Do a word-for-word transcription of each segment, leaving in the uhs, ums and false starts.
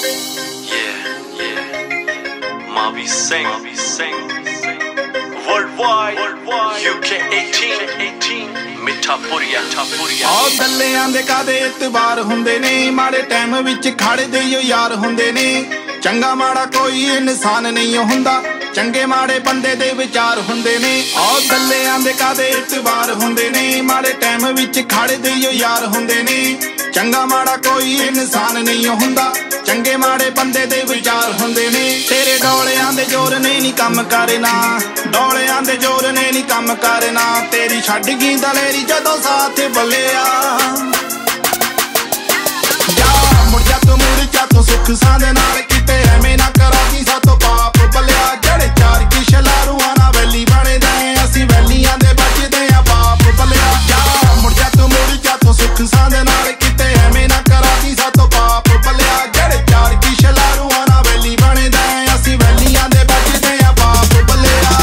Yeah, yeah. Mavi Singh, Mavi Singh. Worldwide, worldwide. U K eighteen, eighteen. ਮਿੱਠਾ ਪੁਰੀਆ, ਮਿੱਠਾ ਪੁਰੀਆ। ਆਹ ਗੱਲਿਆਂ ਦੇ ਕਾਦੇ ਇਤਬਾਰ ਹੁੰਦੇ ਨੇ, ਮਾੜੇ ਟਾਈਮ ਵਿੱਚ ਖੜਦੇ ਓ ਯਾਰ ਹੁੰਦੇ ਨੇ। ਚੰਗਾ ਮਾੜਾ ਕੋਈ ਇਨਸਾਨ ਨਹੀਂ ਹੁੰਦਾ, ਚੰਗੇ ਮਾੜੇ ਬੰਦੇ ਦੇ ਵਿਚਾਰ ਹੁੰਦੇ ਨੇ। ਆਹ ਗੱਲਿਆਂ ਦੇ ਕਾਦੇ ਇਤਬਾਰ ਹੁੰਦੇ ਨੇ, ਮਾੜੇ ਟਾਈਮ ਵਿੱਚ ਖੜਦੇ ਓ ਯਾਰ ਹੁੰਦੇ ਨੇ। ਚੰਗਾ ਮਾੜਾ ਕੋਈ ਇਨਸਾਨ ਨਹੀਂ ਹੁੰਦਾ, ਚੰਗੇ ਮਾੜੇ ਬੰਦੇ ਦੇ ਵਿਚਾਰ ਹੁੰਦੇ ਨੇ। ਤੇਰੇ ਡੋਲਿਆਂ ਦੇ ਜ਼ੋਰ ਨੇ ਨੀ ਕੰਮ ਕਰਨਾ, ਡੋਲਿਆਂ ਦੇ ਜ਼ੋਰ ਨੇ ਨੀ ਕੰਮ ਕਰਨਾ। ਤੇਰੀ ਛੱਡ ਗਈ ਦਲੇਰੀ ਜਦੋਂ ਸਾਥ ਬੱਲਿਆ। ਜਾ ਮੁੜ ਜਾ ਤੂੰ ਮੁੜ ਜਾ ਤੂੰ ਸੁੱਖ ਸਾਂਦ ਨਾਲ, ਕਿਤੇ ਐਵੇਂ ਨਾ ਕਰਾਂਗੀ ਸਾਤੋਂ ਪਾਪ ਬੱਲਿਆ। ਜਿਹੜੇ ਚਾਰ ਕੀ ਸ਼ਲਾਰੂਆਂ ਨਾਲ ਵੈਲੀ ਬਣਦੇ, ਅਸੀਂ ਵੈਲੀਆਂ ਦੇ ਬਚਦੇ ਆ ਬਾਪ ਬੱਲਿਆ। ਜਾ ਮੁੜ ਜਾ ਤੂੰ ਮੁੜ ਜਾ ਤੂੰ ਸੁੱਖ ਸਾਂਦ ਨਾਲ, ਕਿਤੇ ਐਵੇਂ ਨਾ ਕਰਾਂਗੀ ਸਾਤੋਂ ਪਾਪ ਬੱਲਿਆ। ਜਿਹੜੇ ਚਾਰ ਕੀ ਸ਼ਲਾਰੂਆਂ ਨਾਲ ਵੈਲੀ ਬਣਦੇ, ਅਸੀਂ ਵੈਲੀਆਂ ਦੇ ਬਚਦੇ ਆ ਬਾਪ ਬੱਲਿਆ।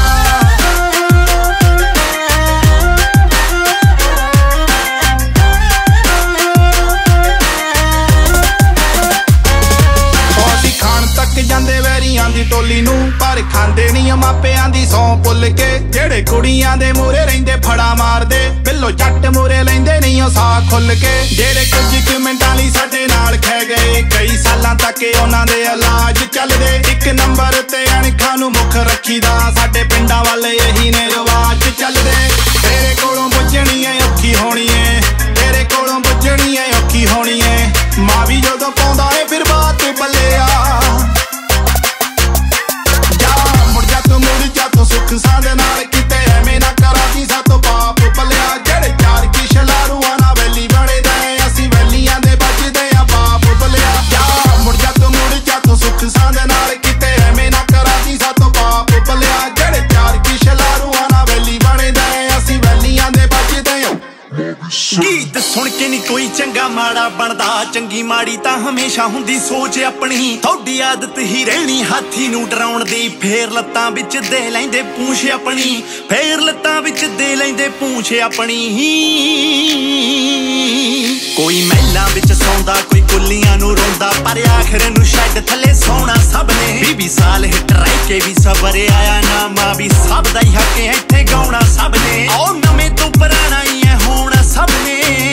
ਜਾਂਦੇ ਵੈਰੀਆਂ ਦੀ ਟੋਲੀ ਨੂੰ, ਪਰ ਖਾਂਦੇ ਨੀ ਮਾਪਿਆਂ ਦੀ ਸੌਂ ਭੁੱਲ ਕੇ। ਜਿਹੜੇ ਕੁੜੀਆਂ ਦੇ ਮੂਹਰੇ ਰਹਿੰਦੇ ਫੜਾ ਮਾਰਦੇ, ਬਿੱਲੋ ਜੱਟ ਮੂਹਰੇ ਲੈਂਦੇ ਨਹੀਂ ਉਹ ਸਾਹ ਖੁੱਲ ਕੇ। ਜਿਹੜੇ ਕੁਝ ਕੁ ਮਿੰਟਾਂ ਲਈ ਸਾਡੇ ਨਾਲ ਖਹਿ ਗਏ, ਕਈ ਸਾਲਾਂ ਤੱਕ ਉਹਨਾਂ ਦੇ ਇਲਾਜ ਚੱਲਦੇ। ਇੱਕ ਨੰਬਰ ਤੇ ਅਣਖਾਂ ਨੂੰ ਮੁੱਖ ਰੱਖੀਦਾ, ਸਾਡੇ ਪਿੰਡਾਂ ਵਾਲੇ ਇਹੀ ਨੇ ਰਿਵਾਜ ਚੱਲਦੇ। ਤੇਰੇ ਕੋਲੋਂ ਬੁੱਝਣੀ ਏ ਔਖੀ ਹੋਣੀ ਏ, ਤੇਰੇ ਕੋਲੋਂ ਬੁੱਝਣੀ ਏ ਔਖੀ ਹੋਣੀ ਏ। ਮਾਂ ਵੀ ਜਦੋਂ ਪਾਉਂਦਾ ਏ ਫਿਰ ਬਾਤ ਬੱਲਿਆ। ਸੁੱਖ ਸਾਂਦ ਨਾਲ, ਕਿਤੇ ਐਵੇਂ ਨਾ ਕਰਾਂਗੀ ਸਾਤੋਂ ਪਾਪ ਬੱਲਿਆ। ਜਿਹੜੇ ਚਾਰ ਕੀ ਸ਼ਲਾਰੂਆਂ ਨਾਲ ਵੈਲੀ ਬਣਦੇ, ਅਸੀਂ ਵੈਲੀਆਂ ਦੇ ਬਚਦੇ ਆ ਬਾਪ ਬੱਲਿਆ। ਜਾ ਮੁੜ ਜਾ ਤੂੰ ਮੁੜ ਜਾ ਤੂੰ ਸੁੱਖ ਸਾਂਦ ਨਾਲ, ਕਿਤੇ ਐਵੇਂ ਨਾ ਕਰਾਂਗੀ ਸਾਤੋਂ ਪਾਪ ਬੱਲਿਆ। ਜਿਹੜੇ ਚਾਰ ਕੀ ਸ਼ਲਾਰੂਆਂ ਨਾਲ ਵੈਲੀ ਬਣਦੇ, ਅਸੀਂ ਵੈਲੀਆਂ ਦੇ ਬਚਦੇ ਆ। ਗੀਤ ਸੁਣ ਕੇ ਨੀ ਕੋਈ ਚੰਗਾ ਮਾੜਾ ਬਣਦਾ, ਚੰਗੀ ਮਾੜੀ ਤਾਂ ਹਮੇਸ਼ਾ ਹੁੰਦੀ ਸੋਚ ਆਪਣੀ। ਤੁਹਾਡੀ ਆਦਤ ਹੀ ਰਹਿਣੀ ਹਾਥੀ ਨੂੰ ਡਰਾਉਣ ਦੀ, ਫੇਰ ਲੱਤਾਂ ਵਿੱਚ ਦੇ ਲੈਂਦੇ ਪੂੰਛ ਆਪਣੀ, ਫੇਰ ਲੱਤਾਂ ਵਿੱਚ ਦੇ ਲੈਂਦੇ ਪੂੰਛ ਆਪਣੀ। ਕੋਈ ਮਹਿਲਾਂ ਵਿੱਚ ਸੌਂਦਾ, ਕੋਈ ਕੁੱਲੀਆਂ ਨੂੰ ਰੋਂਦਾ, ਪਰ ਆਖਰ ਨੂੰ ਛੱਡ ਥੱਲੇ ਸੌਣਾ ਸਭ ਨੇ। ਵੀਹ ਵੀਹ ਸਾਲ ਹਿੱਟ ਰਹਿ ਕੇ ਵੀ ਸਬਰ ਆਇਆ ਨਾ, ਮਾਂ ਵੀ ਸਭ ਦਾ ਹੀ ਹੱਕ ਇੱਥੇ ਗਾਉਣਾ ਸਭ ਨੇ। ਆਓ ਨਵੇਂ ਤੋਂ ਪੁਰਾਣਾ ਹੀ ਹੈ ਹੋਣਾ ਸਭ ਨੇ।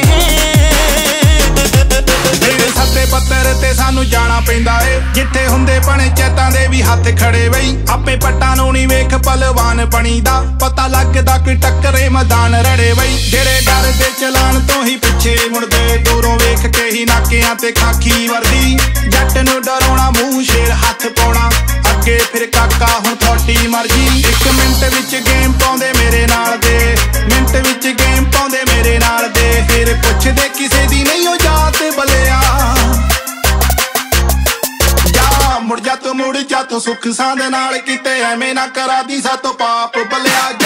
ਜਿਹੜੇ ਸੱਤੇ ਪੱਤਰ ਤੇ ਸਾਨੂੰ ਜਾਣਾ ਪੈਂਦਾ ਏ, ਜਿੱਥੇ ਹੁੰਦੇ ਪਣੇ ਚੇਤਾਂ ਦੇ ਵੀ ਹੱਥ ਖੜੇ ਬਈ। ਆਪੇ ਪੱਟਾਂ ਨੂੰ ਨੀ ਵੇਖ ਪਲਵਾਨ ਬਣੀ ਦਾ, ਪਤਾ ਲੱਗਦਾ ਕੋਈ ਟੱਕਰੇ ਮੈਦਾਨ ਰੜੇ ਬਈ। ਜਿਹੜੇ ਡਰ ਦੇ ਚਲਾਣ ਤੋਂ ਹੀ ਪਿੱਛੇ ਮੁੜਦੇ, ਦੂਰੋਂ ਵੇਖ ਕੇ ਹੀ ਨਾਕਿਆਂ ਤੇ ਖਾਕੀ ਵਰਦੀ। ਜੱਟ ਨੂੰ ਡਰਾਉਣਾ ਮੂੰਹ ਸ਼ੇਰ ਹੱਥ ਪਾਉਣਾ, ਅੱਗੇ ਫਿਰ ਕਾਕਾ ਹੁਣ ਤੁਹਾਡੀ ਮਰਜ਼ੀ। ਇੱਕ ਮਿੰਟ ਵਿੱਚ ਗੇਮ ਪਾਉਂਦੇ ਮੇਰੇ ਨਾਲ ਦੇ, ਮਿੰਟ ਵਿੱਚ ਗੇਮ ਪਾਉਂਦੇ ਮੇਰੇ ਨਾਲ ਦੇ। ਫਿਰ ਪੁੱਛਦੇ ਕਿਸੇ ਦੀ ਨਹੀਂ ਉਹ ਜਾਤ ਬੱਲਿਆ। ਜਾ ਮੁੜ ਜਾ ਤੂੰ ਮੁੜ ਜਾ ਤੂੰ ਸੁੱਖ ਸਾਂਦ ਨਾਲ, ਕਿਤੇ ਐਵੇਂ ਨਾ ਕਰਾਂਦੀ ਸਾਤੋਂ ਪਾਪ ਬੱਲਿਆ।